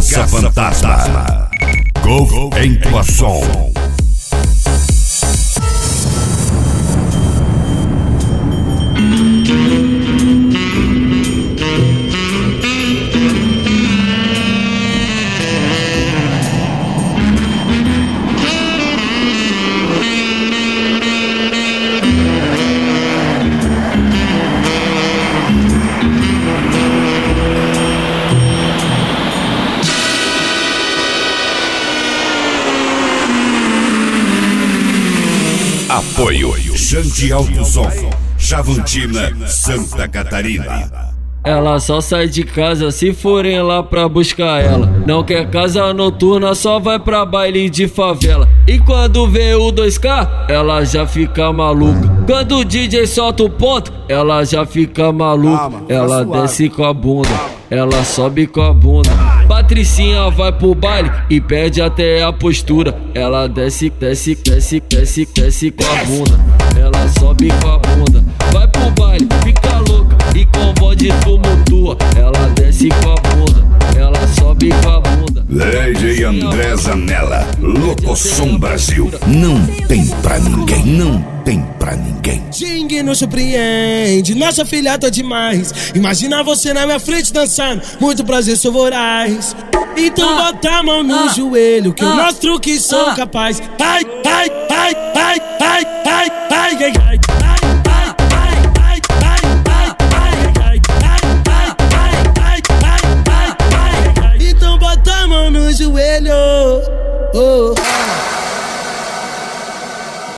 Caça Fantasma. Golf em tua som. Apoio Xande Alto Som, Chavantina, Santa Catarina. Ela só sai de casa se forem lá pra buscar ela. Não quer casa noturna, só vai pra baile de favela. E quando vê o 2K, ela já fica maluca. Quando o DJ solta o ponto, ela já fica maluca. Ela desce com a bunda, ela sobe com a bunda. Patricinha vai pro baile e perde até a postura. Ela desce com a bunda. Ela sobe com a bunda, vai pro baile, fica louca e com bonde tumultua. Ela desce com a bunda, ela sobe com a bunda. Lady André Zanella, Locosom Brasil. Não tem pra ninguém, não tem pra ninguém. Ninguém nos surpreende, nossa filha tá demais. Imagina você na minha frente dançando, muito prazer, sou voraz. Então bota a mão no joelho, que eu mostro que sou capaz. Ai, ai, ai, ai, ai, ai, ai, ai, ai. Então bota a mão no joelho. Oh.